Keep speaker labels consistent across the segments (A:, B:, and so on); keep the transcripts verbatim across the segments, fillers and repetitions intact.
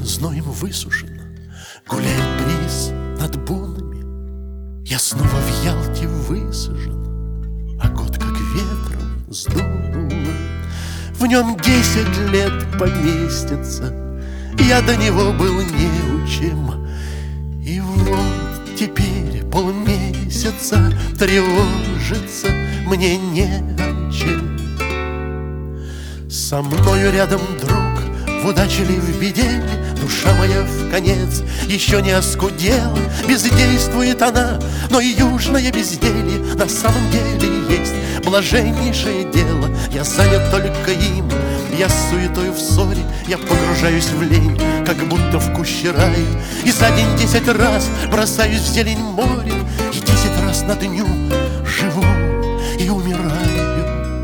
A: зноем высушен, гуляет бриз над бунами. Я снова в Ялте высажен, а год как ветром сдуло. В нем десять лет поместится, я до него был неучим. И вот теперь полмесяца тревожиться мне не о чем. Со мною рядом друг, в удаче ли в беде ли, душа моя вконец еще не оскудела. Бездействует она, но и южное безделье на самом деле есть блаженнейшее дело. Я занят только им, я с суетой в ссоре, я погружаюсь в лень, как будто в куще рая. И за день десять раз бросаюсь в зелень моря, и десять раз на дню живу и умираю.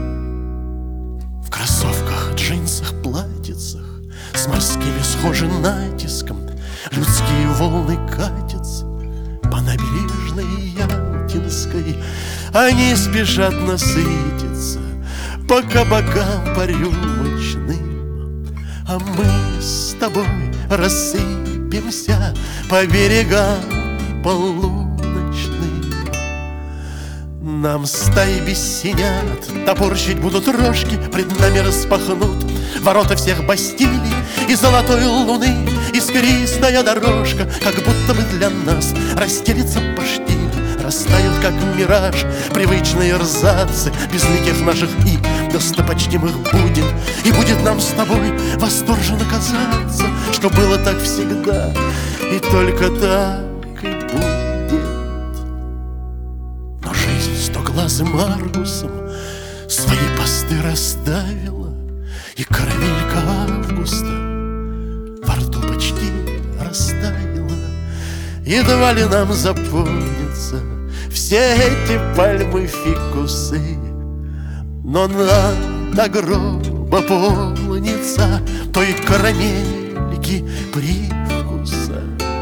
A: В кроссовках, джинсах, платьицах с морскими схожи натиском, людские волны катятся по набережной Ялтинской. Они спешат насытиться по кабакам, по рюмочным, а мы с тобой рассыпемся по берегам полуночным. Нам стаи бессинят, топорщить будут рожки, пред нами распахнут ворота всех Бастилий и золотой луны искристая дорожка, как будто бы для нас расстелится по штилю. Растают, как мираж, привычные рзацы безликих наших и достопочтимых будем. И будет нам с тобой восторженно казаться, что было так всегда и только так и будет. Но жизнь стоглазым Аргусом свои посты расставила, и карамелька августа во рту почти растаяла. Едва ли нам запомнится все эти пальмы, фикусы, но нам до гроба полнится той карамельки привкуса.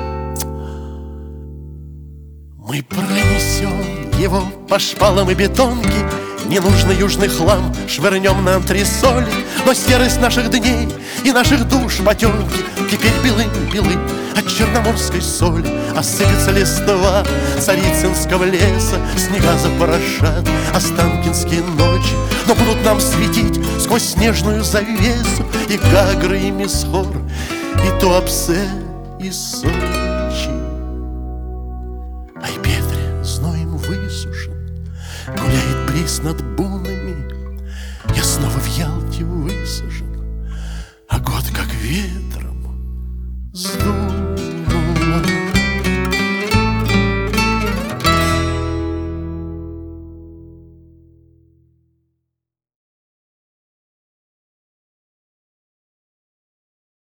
A: Мы пронесем его по шпалам и бетонке, ненужный южный хлам швырнем на антресоли. Но серость наших дней и наших душ потемки теперь белым-белым от черноморской соли. Осыпется листва царицынского леса, снега запорошат останкинские ночи, но будут нам светить сквозь снежную завесу и Гагры, и Мисхор, и Туапсе, и Сочи. Айпетре зноем высушен, гуляет бриз над бунами. Я снова в Ялте высажен, а год как ветер